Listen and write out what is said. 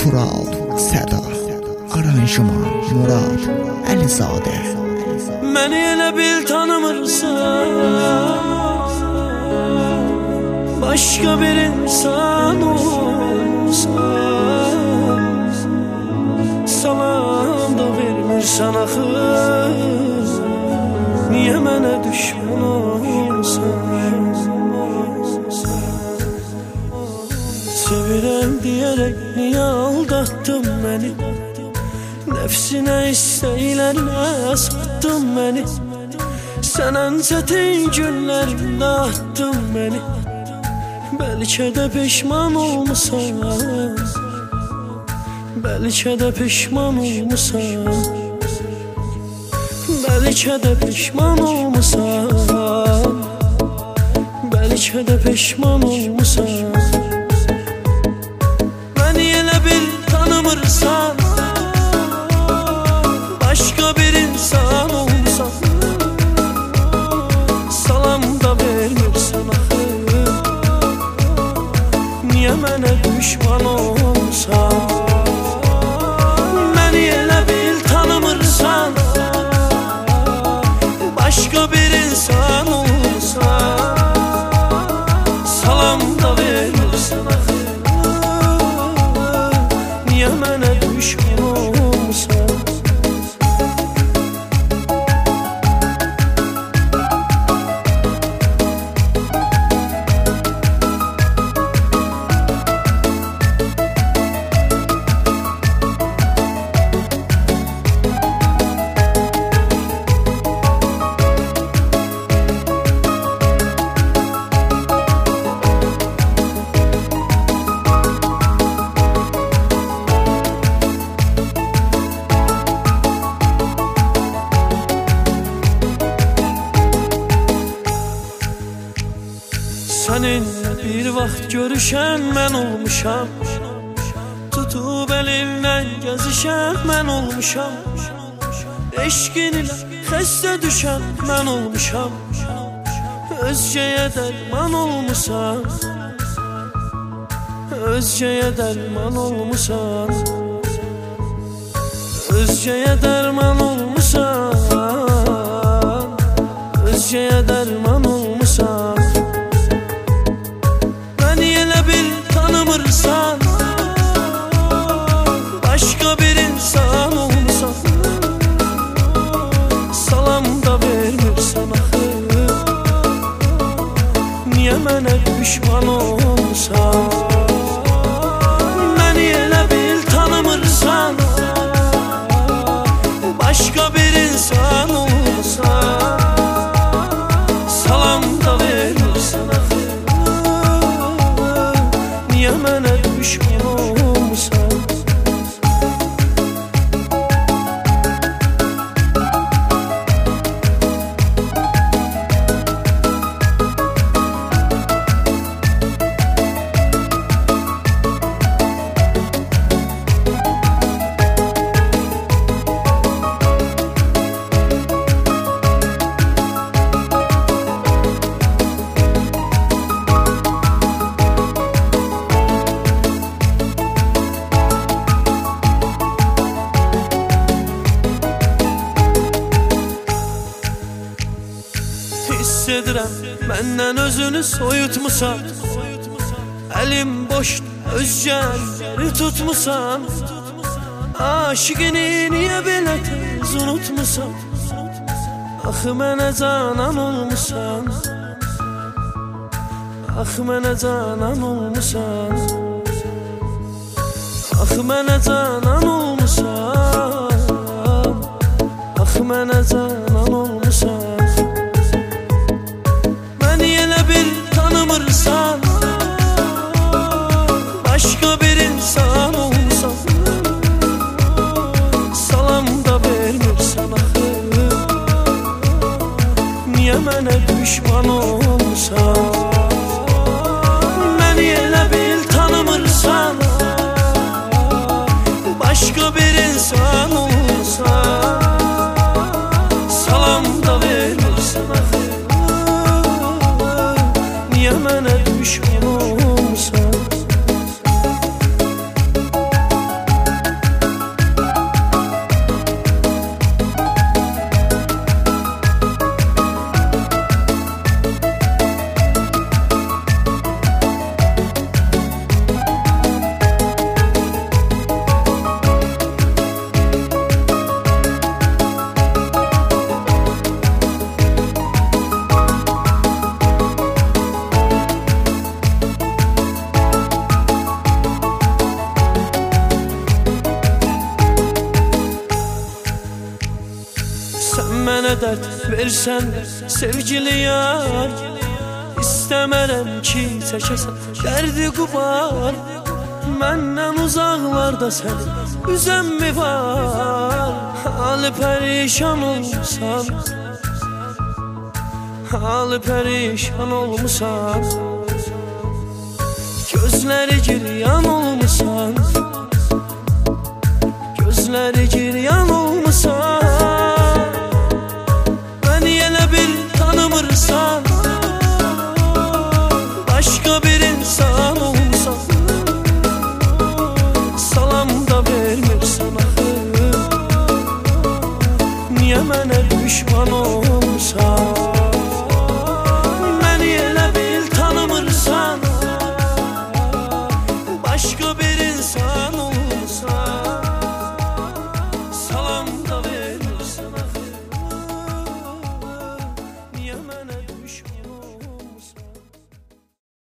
Tural, Səda, aranjman Murad Əlizadə. Məni elə bil tanımırsan, başqa bir insan olsan, salam da vermirsən axı, niyə mənə düşmən olsan? Sevirəm deyərək niyə aldattın məni? Nəfsinə istəklərinə satdın məni. Sən ən çətin günlərində atdın məni. Bəlkə də peşman olmusan, bəlkə də peşman olmusan, bəlkə də peşman olmusan, bəlkə də peşman olmusan. Məni elə bil tanımırsan, başqa bir insan olsan, salam da vermirsən axı, niyə mənə düşman olsan? Məni elə bil tanımırsan, başqa bir insan olsan, salam da vermirsən axı, niyə mənə düşman olsan? Sənin bir vaxt görüşən mən olmuşam, tutub əlindən gəzişən mən olmuşam, eşqin ilə xəstə düşən mən olmuşam, özgəyə dərman olmusan, özgəyə dərman olmusan, özgəyə dərman olmusan, özgəyə dərman olmusan. Tanımırsan, başqa bir insan olsan, salam da vermirsən axı, niyə mənə düşman olsan? Məni elə bil tanımırsan, başqa bir insan olsan, salam da vermirsən axı, niyə mənə düşman olmusan? Hiss edirəm, məndən özünü soyutmusan, əlim boş, özgələri tutmusan, aşiqini niyə belə tez unutmusan? Axı mənə canan olmusan, axı mənə canan olmusan, axı mənə canan olmusan, axı mənə canan olmusan. Tanımırsan, başqa bir insan olsan, salam da vermirsən axı, niyə mənə düşman olsan? Məni elə bil tanımırsan, başqa bir insan olsan, salam da vermirsən axı, niyə mənə düşman olsan? Mənə dərd versən sevgili yar, İstəmərəm ki çəkəsən dərdi qubar. Məndən uzaqlarda sən üzən mi var? Halı pərişan olmusan, halı pərişan olmusan, gözləri giryan olmusan, gözləri giryan olmusan. Məni elə bil tanımırsan, başqa bir insan olmusan. Salam da vermirsən axı, niyə mənə düşman olmusan?